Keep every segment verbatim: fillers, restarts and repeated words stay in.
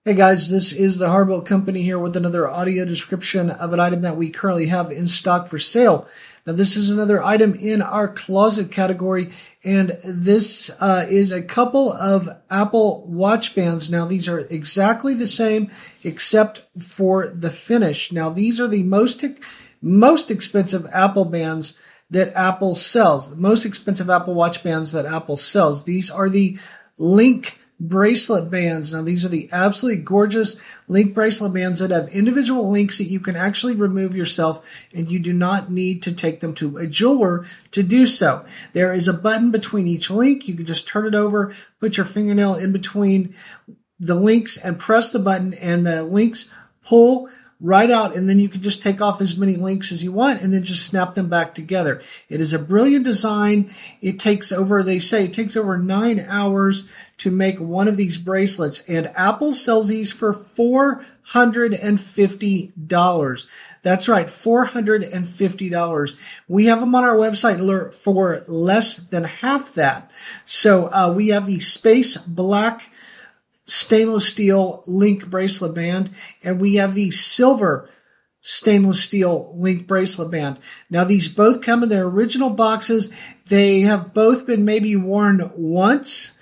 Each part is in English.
Hey guys, this is the Harbolt Company here with another audio description of an item that we currently have in stock for sale. Now this is another item in our closet category, and this uh, is a couple of Apple Watch bands. Now these are exactly the same except for the finish. Now these are the most most expensive Apple bands that Apple sells. The most expensive Apple Watch bands that Apple sells. These are the Link bracelet bands. Now these are the absolutely gorgeous Link bracelet bands that have individual links that you can actually remove yourself, and you do not need to take them to a jeweler to do so. There is a button between each link. You can just turn it over, put your fingernail in between the links and press the button, and the links pull right out, and then you can just take off as many links as you want and then just snap them back together. It is a brilliant design. It takes over, they say, it takes over nine hours to make one of these bracelets, and Apple sells these for four hundred fifty dollars. That's right, four hundred fifty dollars. We have them on our website for less than half that. So uh, we have the Space Black stainless steel Link bracelet band, and we have the silver stainless steel Link bracelet band. Now these both come in their original boxes. They have both been maybe worn once,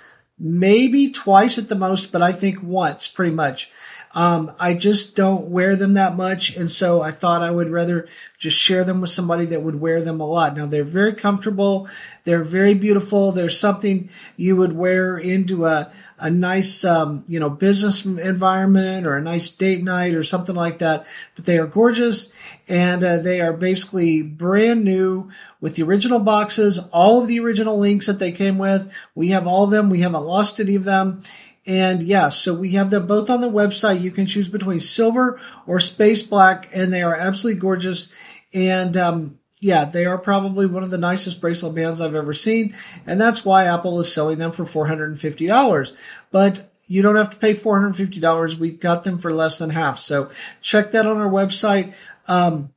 maybe twice at the most, but I think once pretty much. Um, I just don't wear them that much, and so I thought I would rather just share them with somebody that would wear them a lot. Now, they're very comfortable. They're very beautiful. They're something you would wear into a, a nice, um, you know, business environment or a nice date night or something like that. But they are gorgeous, and uh, they are basically brand new with the original boxes, all of the original links that they came with. We have all of them. We haven't lost any of them. And yeah, so we have them both on the website. You can choose between silver or space black, and they are absolutely gorgeous. And um, yeah, they are probably one of the nicest bracelet bands I've ever seen. And that's why Apple is selling them for four hundred fifty dollars. But you don't have to pay four hundred fifty dollars. We've got them for less than half. So check that on our website. Um,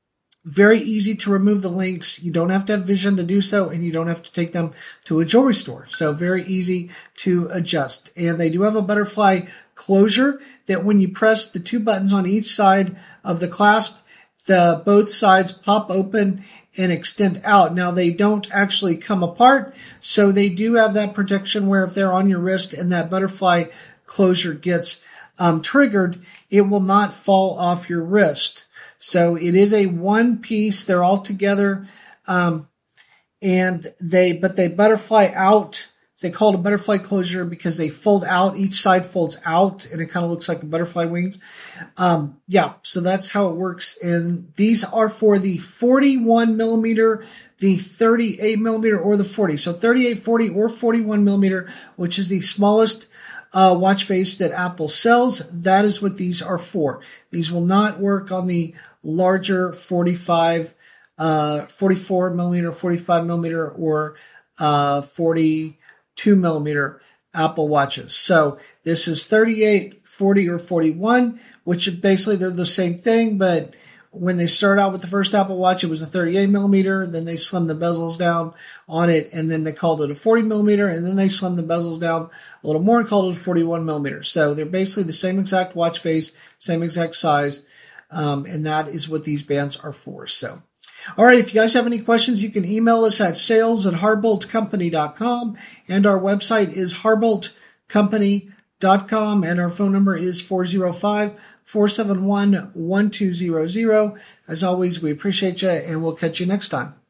Very easy to remove the links. You don't have to have vision to do so, and you don't have to take them to a jewelry store. So very easy to adjust. And they do have a butterfly closure that when you press the two buttons on each side of the clasp, the both sides pop open and extend out. Now they don't actually come apart, so they do have that protection where if they're on your wrist and that butterfly closure gets um, triggered, it will not fall off your wrist. So it is a one piece. They're all together, um, and they but they butterfly out. They call it a butterfly closure because they fold out. Each side folds out, and it kind of looks like a butterfly wings. Um, yeah, so that's how it works. And these are for the forty-one millimeter, the thirty-eight millimeter, or the forty. So thirty-eight, forty, or forty-one millimeter, which is the smallest Uh, watch face that Apple sells. That is what these are for. These will not work on the larger forty-five, uh, forty-four millimeter, forty-five millimeter, or uh, forty-two millimeter Apple Watches. So this is thirty-eight, forty, or forty-one, which basically they're the same thing, but when they started out with the first Apple Watch, it was a thirty-eight millimeter. Then they slimmed the bezels down on it, and then they called it a forty millimeter, and then they slimmed the bezels down a little more and called it a forty-one millimeter. So they're basically the same exact watch face, same exact size, um, and that is what these bands are for. So, all right, if you guys have any questions, you can email us at sales at harbolt company dot com, and our website is harbolt company dot com, and our phone number is four oh five, four seven one, one two zero zero. As always, we appreciate you, and we'll catch you next time.